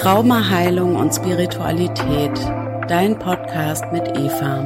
Traumaheilung und Spiritualität, dein Podcast mit Eva.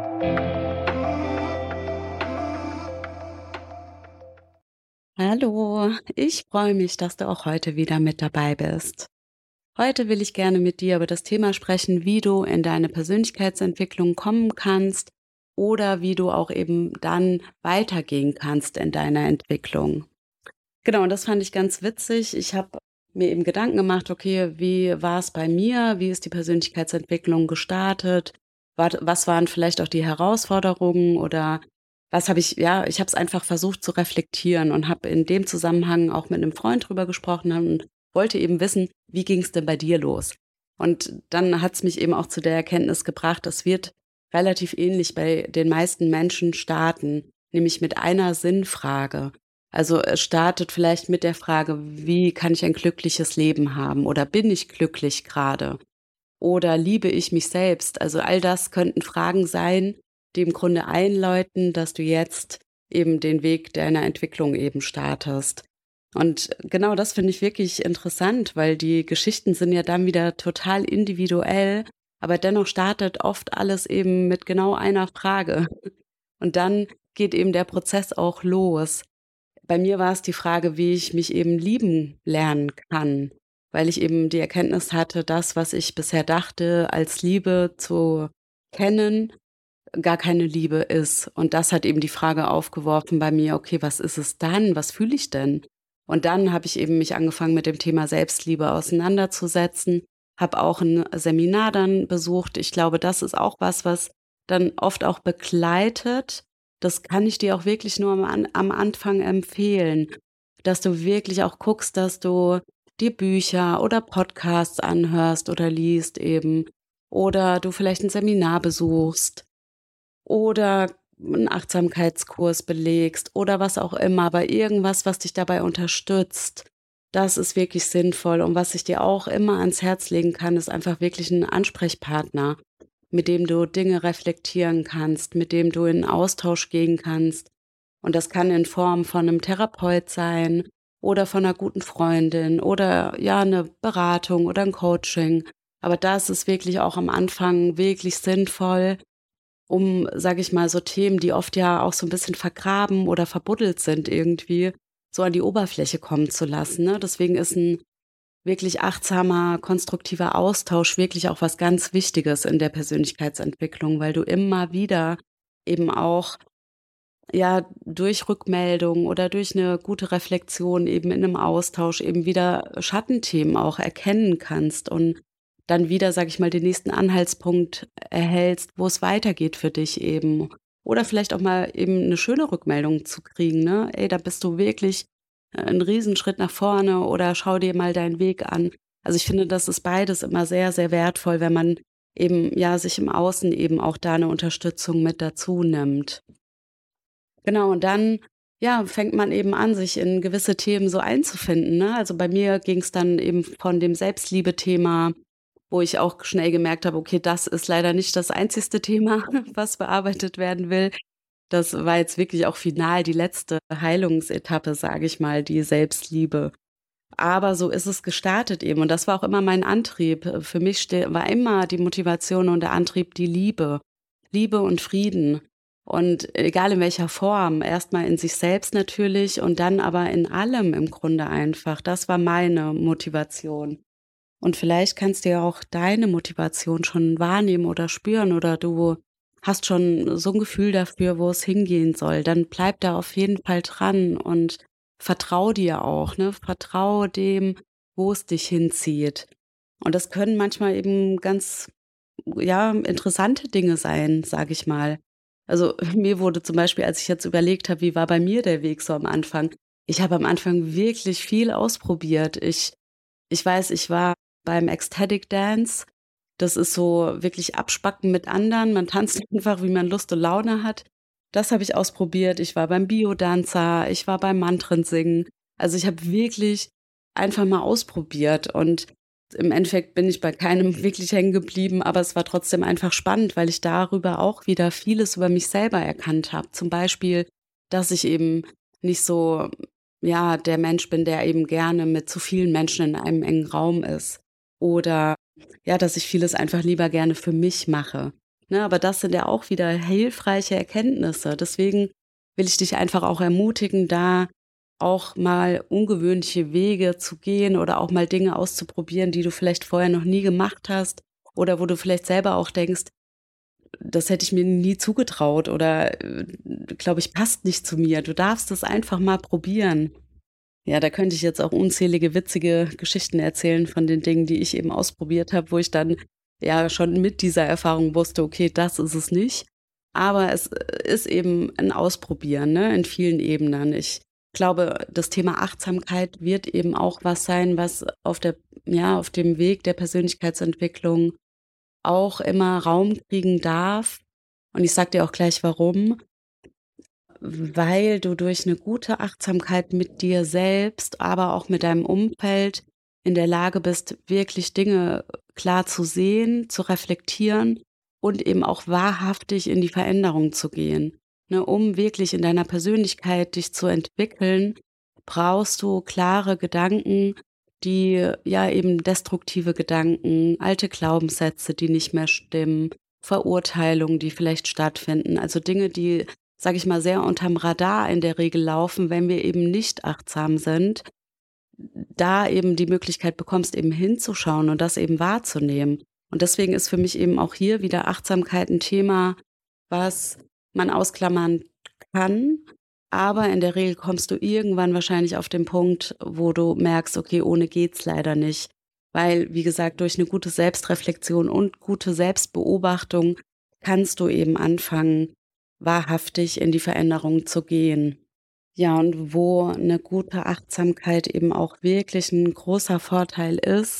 Hallo, ich freue mich, dass du auch heute wieder mit dabei bist. Heute will ich gerne mit dir über das Thema sprechen, wie du in deine Persönlichkeitsentwicklung kommen kannst oder wie du auch eben dann weitergehen kannst in deiner Entwicklung. Genau, und das fand ich ganz witzig. Ich habe mir eben Gedanken gemacht, okay, wie war es bei mir? Wie ist die Persönlichkeitsentwicklung gestartet? Was waren vielleicht auch die Herausforderungen oder was habe ich, ja, ich habe es einfach versucht zu reflektieren und habe in dem Zusammenhang auch mit einem Freund drüber gesprochen und wollte eben wissen, wie ging es denn bei dir los? Und dann hat es mich eben auch zu der Erkenntnis gebracht, es wird relativ ähnlich bei den meisten Menschen starten, nämlich mit einer Sinnfrage. Also, es startet vielleicht mit der Frage: „Wie kann ich ein glückliches Leben haben?“ oder „Bin ich glücklich gerade? Oder „Liebe ich mich selbst?“ Also, all das könnten Fragen sein, die im Grunde einläuten, dass du jetzt eben den Weg deiner Entwicklung eben startest. Und genau das finde ich wirklich interessant, weil die Geschichten sind ja dann wieder total individuell, aber dennoch startet oft alles eben mit genau einer Frage. Und dann geht eben der Prozess auch los. Bei mir war es die Frage, wie ich mich eben lieben lernen kann, weil ich eben die Erkenntnis hatte, das, was ich bisher dachte, als Liebe zu kennen, gar keine Liebe ist. Und das hat eben die Frage aufgeworfen bei mir: „Okay, was ist es dann? Was fühle ich denn?“ Und dann habe ich eben mich angefangen, mit dem Thema Selbstliebe auseinanderzusetzen, habe auch ein Seminar dann besucht. Ich glaube, das ist auch was, was dann oft auch begleitet. Das kann ich dir auch wirklich nur am Anfang empfehlen, dass du wirklich auch guckst, dass du dir Bücher oder Podcasts anhörst oder liest eben oder du vielleicht ein Seminar besuchst oder 'n Achtsamkeitskurs belegst oder was auch immer, aber irgendwas, was dich dabei unterstützt, das ist wirklich sinnvoll. Und was ich dir auch immer ans Herz legen kann, ist einfach wirklich 'n Ansprechpartner, mit dem du Dinge reflektieren kannst, mit dem du in Austausch gehen kannst. Und das kann in Form von 'nem Therapeut sein oder von 'ner guten Freundin oder, ja, 'ne Beratung oder 'n Coaching. Aber da ist es wirklich auch am Anfang wirklich sinnvoll, um, sage ich mal, so Themen, die oft ja auch so 'n bisschen vergraben oder verbuddelt sind irgendwie, so an die Oberfläche kommen zu lassen, ne? Deswegen ist 'n wirklich achtsamer, konstruktiver Austausch wirklich auch was ganz Wichtiges in der Persönlichkeitsentwicklung, weil du immer wieder eben auch, ja, durch Rückmeldung oder durch 'ne gute Reflexion eben in 'nem Austausch eben wieder Schattenthemen auch erkennen kannst und dann wieder, sage ich mal, den nächsten Anhaltspunkt erhältst, wo es weitergeht für dich eben. Oder vielleicht auch mal eben 'ne schöne Rückmeldung zu kriegen, ne? „Ey, da bist du wirklich 'n Riesenschritt nach vorne“ oder „Schau dir mal deinen Weg an.“ Also, ich finde, das ist beides immer sehr, sehr wertvoll, wenn man eben, ja, sich im Außen eben auch da 'ne Unterstützung mit dazu nimmt. Genau, und dann, ja, fängt man eben an, sich in gewisse Themen so einzufinden, ne? Also, bei mir ging's dann eben von dem Selbstliebe-Thema, wo ich auch schnell gemerkt habe: „Okay, das ist leider nicht das einzigste Thema, was bearbeitet werden will.“ Das war jetzt wirklich auch final die letzte Heilungsetappe, sage ich mal, die Selbstliebe. Aber so ist es gestartet eben und das war auch immer mein Antrieb. Für mich war immer die Motivation und der Antrieb die Liebe. Liebe und Frieden. Und egal in welcher Form, erstmal in sich selbst natürlich und dann aber in allem im Grunde einfach. Das war meine Motivation. Und vielleicht kannst du ja auch deine Motivation schon wahrnehmen oder spüren oder du hast schon so ein Gefühl dafür, wo es hingehen soll. Dann bleib da auf jeden Fall dran und vertrau dir auch, ne? Vertrau dem, wo es dich hinzieht. Und das können manchmal eben ganz, ja, interessante Dinge sein, sage ich mal. Also, mir wurde zum Beispiel, als ich jetzt überlegt habe, wie war bei mir der Weg so am Anfang? Ich habe am Anfang wirklich viel ausprobiert. Ich weiß, ich war beim Ecstatic Dance. Das ist so wirklich Abspacken mit anderen. Man tanzt einfach, wie man Lust und Laune hat. Das habe ich ausprobiert. Ich war beim Biodanzer, ich war beim Mantrensingen. Also, ich habe wirklich einfach mal ausprobiert und im Endeffekt bin ich bei keinem wirklich hängen geblieben, aber es war trotzdem einfach spannend, weil ich darüber auch wieder vieles über mich selber erkannt habe. Zum Beispiel, dass ich eben nicht so, ja, der Mensch bin, der eben gerne mit zu vielen Menschen in einem engen Raum ist. oder ja, dass ich vieles einfach lieber gerne für mich mache. Ne, aber das sind ja auch wieder hilfreiche Erkenntnisse. Deswegen will ich dich einfach auch ermutigen, da auch mal ungewöhnliche Wege zu gehen oder auch mal Dinge auszuprobieren, die du vielleicht vorher noch nie gemacht hast oder wo du vielleicht selber auch denkst, das hätte ich mir nie zugetraut oder, glaube ich, passt nicht zu mir. Du darfst es einfach mal probieren. Ja, da könnte ich jetzt auch unzählige witzige Geschichten erzählen von den Dingen, die ich eben ausprobiert habe, wo ich dann ja schon mit dieser Erfahrung wusste: „Okay, das ist es nicht.“ Aber es ist eben ein Ausprobieren, ne, in vielen Ebenen. Ich glaube, das Thema Achtsamkeit wird eben auch was sein, was auf dem Weg der Persönlichkeitsentwicklung auch immer Raum kriegen darf. Und ich sage dir auch gleich warum. Weil du durch eine gute Achtsamkeit mit dir selbst, aber auch mit deinem Umfeld in der Lage bist, wirklich Dinge klar zu sehen, zu reflektieren und eben auch wahrhaftig in die Veränderung zu gehen. Ne, um wirklich in deiner Persönlichkeit dich zu entwickeln, brauchst du klare Gedanken, die ja eben destruktive Gedanken, alte Glaubenssätze, die nicht mehr stimmen, Verurteilungen, die vielleicht stattfinden, also Dinge, die, sage ich mal, sehr unterm Radar in der Regel laufen, wenn wir eben nicht achtsam sind, da eben die Möglichkeit bekommst, eben hinzuschauen und das eben wahrzunehmen. Und deswegen ist für mich eben auch hier wieder Achtsamkeit ein Thema, was man ausklammern kann, aber in der Regel kommst du irgendwann wahrscheinlich auf den Punkt, wo du merkst: „Okay, ohne geht's leider nicht.“ Weil, wie gesagt, durch eine gute Selbstreflexion und gute Selbstbeobachtung kannst du eben anfangen, wahrhaftig in die Veränderung zu gehen. Ja, und wo eine gute Achtsamkeit eben auch wirklich ein großer Vorteil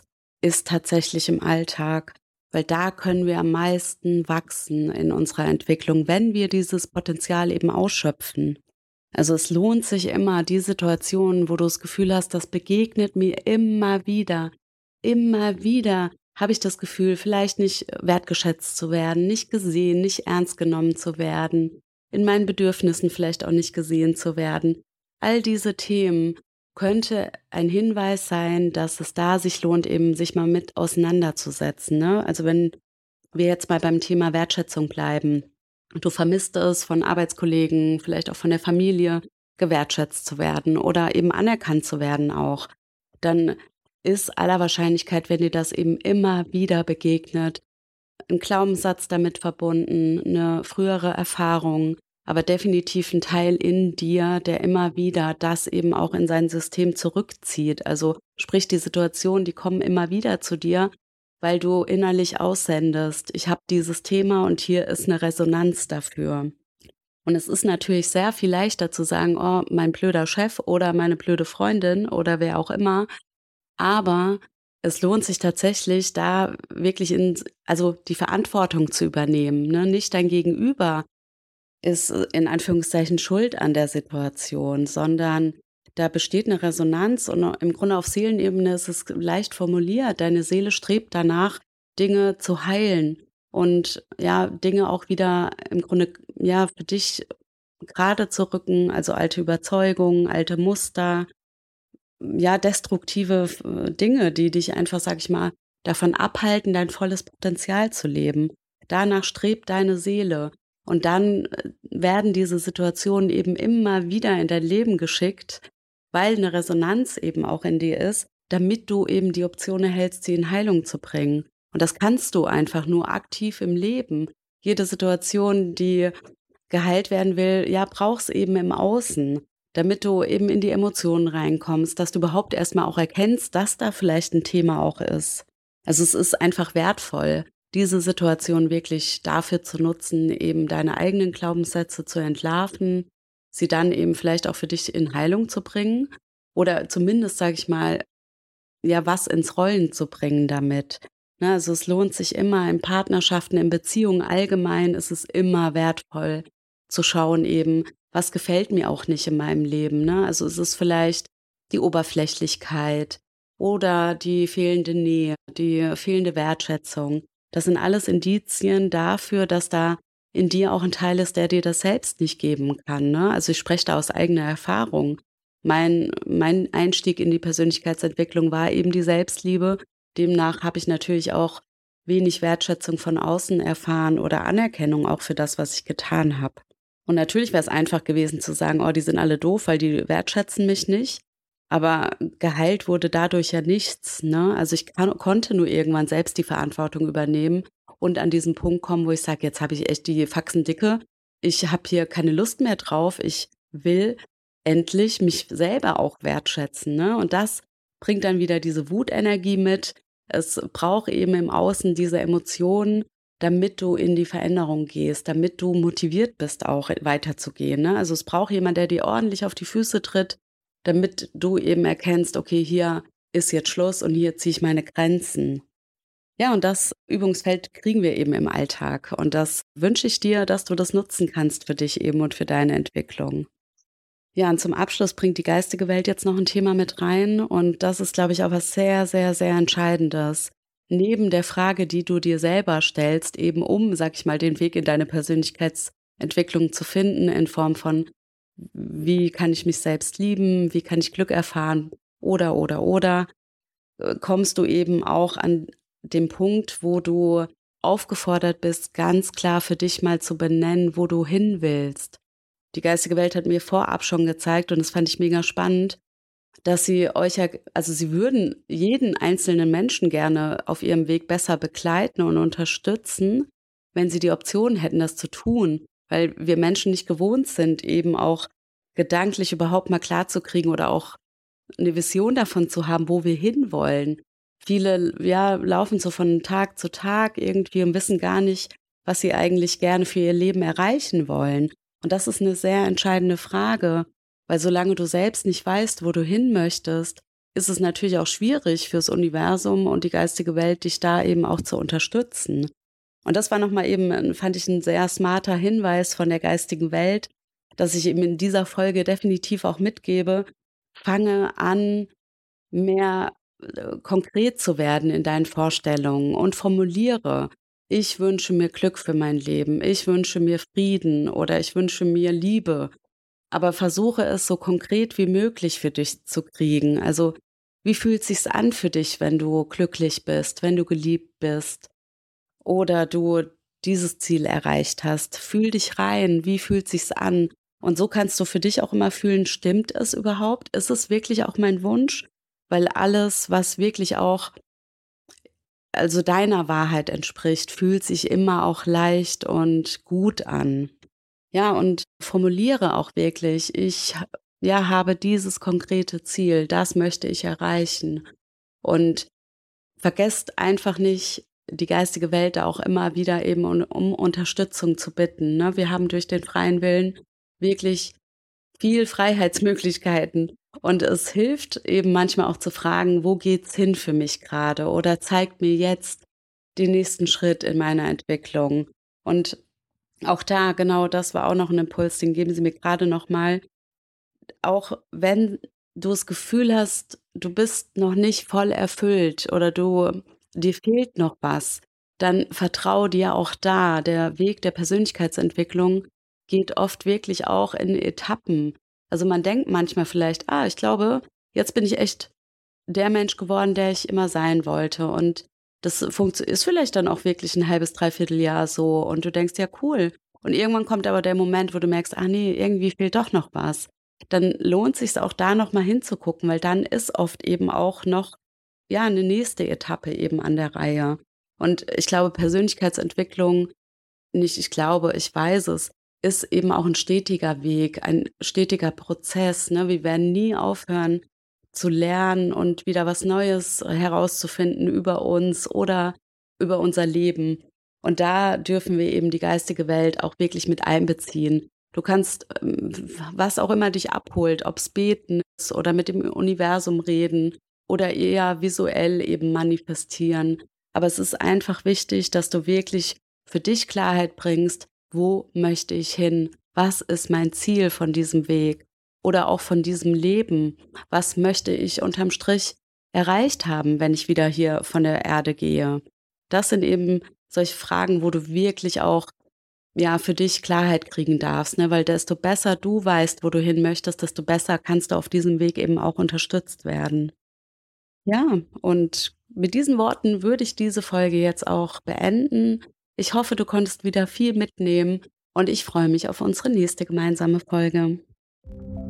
ist tatsächlich im Alltag, weil da können wir am meisten wachsen in unserer Entwicklung, wenn wir dieses Potenzial eben ausschöpfen. Also, es lohnt sich immer, die Situationen, wo du das Gefühl hast, das begegnet mir immer wieder. Immer wieder habe ich das Gefühl, vielleicht nicht wertgeschätzt zu werden, nicht gesehen, nicht ernst genommen zu werden, in meinen Bedürfnissen vielleicht auch nicht gesehen zu werden. All diese Themen könnte ein Hinweis sein, dass es da sich lohnt, eben sich mal mit auseinanderzusetzen, ne? Also, wenn wir jetzt mal beim Thema Wertschätzung bleiben. Du vermisst es von Arbeitskollegen, vielleicht auch von der Familie, gewertschätzt zu werden oder eben anerkannt zu werden auch. Dann ist aller Wahrscheinlichkeit, wenn dir das eben immer wieder begegnet, ein Glaubenssatz damit verbunden, eine frühere Erfahrung, aber definitiv ein Teil in dir, der immer wieder das eben auch in sein System zurückzieht. Also, sprich, die Situationen, die kommen immer wieder zu dir, weil du innerlich aussendest: „Ich habe dieses Thema und hier ist eine Resonanz dafür.“ Und es ist natürlich sehr viel leichter zu sagen: „Oh, mein blöder Chef oder meine blöde Freundin“ oder wer auch immer, aber es lohnt sich tatsächlich, da wirklich die Verantwortung zu übernehmen, ne? Nicht dein Gegenüber ist, in Anführungszeichen schuld an der Situation, sondern da besteht eine Resonanz und im Grunde auf Seelenebene ist es leicht formuliert. Deine Seele strebt danach, Dinge zu heilen und, ja, Dinge auch wieder im Grunde, ja, für dich gerade zu rücken, also alte Überzeugungen, alte Muster, ja, destruktive Dinge, die dich einfach, sage ich mal, davon abhalten, dein volles Potenzial zu leben. Danach strebt deine Seele. Und dann werden diese Situationen eben immer wieder in dein Leben geschickt, weil eine Resonanz eben auch in dir ist, damit du eben die Option erhältst, sie in Heilung zu bringen. Und das kannst du einfach nur aktiv im Leben. Jede Situation, die geheilt werden will, ja, brauchst eben im Außen, damit du eben in die Emotionen reinkommst, dass du überhaupt erst mal auch erkennst, dass da vielleicht ein Thema auch ist. Also, es ist einfach wertvoll, diese Situation wirklich dafür zu nutzen, eben deine eigenen Glaubenssätze zu entlarven, sie dann eben vielleicht auch für dich in Heilung zu bringen oder zumindest, sage ich mal, ja, was ins Rollen zu bringen damit. Ne, also, es lohnt sich immer in Partnerschaften, in Beziehungen allgemein ist es immer wertvoll zu schauen eben, was gefällt mir auch nicht in meinem Leben, ne? Also, es ist vielleicht die Oberflächlichkeit oder die fehlende Nähe, die fehlende Wertschätzung. Das sind alles Indizien dafür, dass da in dir auch ein Teil ist, der dir das selbst nicht geben kann, ne? Also, ich spreche da aus eigener Erfahrung. Mein Einstieg in die Persönlichkeitsentwicklung war eben die Selbstliebe, Demnach habe ich natürlich auch wenig Wertschätzung von außen erfahren oder Anerkennung auch für das, was ich getan habe. Und natürlich wäre es einfach gewesen zu sagen: „Oh, die sind alle doof, weil die wertschätzen mich nicht.“ Aber geheilt wurde dadurch ja nichts, ne? Also, ich konnte nur irgendwann selbst die Verantwortung übernehmen und an diesen Punkt kommen, wo ich sage: „Jetzt habe ich echt die Faxen dicke. Ich habe hier keine Lust mehr drauf. Ich will endlich mich selber auch wertschätzen“, ne? Und das bringt dann wieder diese Wutenergie mit. Es braucht eben im Außen diese Emotionen, damit du in die Veränderung gehst, damit du motiviert bist, auch weiterzugehen, ne? Also, es braucht jemand, der dir ordentlich auf die Füße tritt, damit du eben erkennst: „Okay, hier ist jetzt Schluss und hier ziehe ich meine Grenzen.“ Ja, und das Übungsfeld kriegen wir eben im Alltag und das wünsche ich dir, dass du das nutzen kannst für dich eben und für deine Entwicklung. Ja, und zum Abschluss bringt die geistige Welt jetzt noch ein Thema mit rein und das ist, glaube ich, auch was sehr, sehr, sehr Entscheidendes. Neben der Frage, die du dir selber stellst, eben um, sag ich mal, den Weg in deine Persönlichkeitsentwicklung zu finden in Form von: „Wie kann ich mich selbst lieben? Wie kann ich Glück erfahren?“ Oder, kommst du eben auch an dem Punkt, wo du aufgefordert bist, ganz klar für dich mal zu benennen, wo du hin willst. Die geistige Welt hat mir vorab schon gezeigt und das fand ich mega spannend, dass sie euch ja also, sie würden jeden einzelnen Menschen gerne auf ihrem Weg besser begleiten und unterstützen, wenn sie die Option hätten, das zu tun, weil wir Menschen nicht gewohnt sind, eben auch gedanklich überhaupt mal klarzukriegen oder auch eine Vision davon zu haben, wo wir hinwollen. Viele, ja, laufen so von Tag zu Tag irgendwie und wissen gar nicht, was sie eigentlich gerne für ihr Leben erreichen wollen. Und das ist eine sehr entscheidende Frage, weil solange du selbst nicht weißt, wo du hin möchtest, ist es natürlich auch schwierig fürs Universum und die geistige Welt, dich da eben auch zu unterstützen. Und das war noch mal eben fand ich ein sehr smarter Hinweis von der geistigen Welt, dass ich eben in dieser Folge definitiv auch mitgebe: Fange an, mehr, konkret zu werden in deinen Vorstellungen und formuliere: „Ich wünsche mir Glück für mein Leben. Ich wünsche mir Frieden oder ich wünsche mir Liebe.“ Aber versuche es so konkret wie möglich für dich zu kriegen. Also, wie fühlt sich's an für dich, wenn du glücklich bist, wenn du geliebt bist oder du dieses Ziel erreicht hast? Fühl dich rein. Wie fühlt sich's an? Und so kannst du für dich auch immer fühlen, stimmt es überhaupt? Ist es wirklich auch mein Wunsch? Weil alles, was wirklich auch also deiner Wahrheit entspricht, fühlt sich immer auch leicht und gut an. Ja, und formuliere auch wirklich: „Ich, ja, habe dieses konkrete Ziel, das möchte ich erreichen.“ Und vergesst einfach nicht, die geistige Welt da auch immer wieder eben um Unterstützung zu bitten, ne? Wir haben durch den freien Willen wirklich viel Freiheitsmöglichkeiten. Und es hilft eben manchmal auch zu fragen: „Wo geht's hin für mich gerade? Oder zeigt mir jetzt den nächsten Schritt in meiner Entwicklung?“ Und auch da, genau das war auch noch 'n Impuls, den geben Sie mir grade noch mal. Auch wenn du das Gefühl hast, du bist noch nicht voll erfüllt oder dir fehlt noch was, dann vertraue dir auch da. Der Weg der Persönlichkeitsentwicklung geht oft wirklich auch in Etappen. Also, man denkt manchmal vielleicht: „Ah, ich glaube, jetzt bin ich echt der Mensch geworden, der ich immer sein wollte.“ Und das ist vielleicht dann auch wirklich ein halbes, dreiviertel Jahr so und du denkst: „Ja, cool.“ Und irgendwann kommt aber der Moment, wo du merkst: „Ah ne, irgendwie fehlt doch noch was.“ Dann lohnt sich's auch da noch mal hinzugucken, weil dann ist oft eben auch noch, ja, eine nächste Etappe eben an der Reihe. Und ich glaube, Persönlichkeitsentwicklung nicht ich glaube, ich weiß es, ist eben auch ein stetiger Weg, ein stetiger Prozess, ne? Wir werden nie aufhören zu lernen und wieder was Neues herauszufinden über uns oder über unser Leben. Und da dürfen wir eben die geistige Welt auch wirklich mit einbeziehen. Du kannst, was auch immer dich abholt, ob's Beten ist oder mit dem Universum reden oder eher visuell eben manifestieren. Aber es ist einfach wichtig, dass du wirklich für dich Klarheit bringst: „Wo möchte ich hin? Was ist mein Ziel von diesem Weg oder auch von diesem Leben? Was möchte ich unterm Strich erreicht haben, wenn ich wieder hier von der Erde gehe?“ Das sind eben solche Fragen, wo du wirklich auch, ja, für dich Klarheit kriegen darfst, ne? Weil desto besser du weißt, wo du hin möchtest, desto besser kannst du auf diesem Weg eben auch unterstützt werden. Ja, und mit diesen Worten würde ich diese Folge jetzt auch beenden. Ich hoffe, du konntest wieder viel mitnehmen und ich freue mich auf unsere nächste gemeinsame Folge.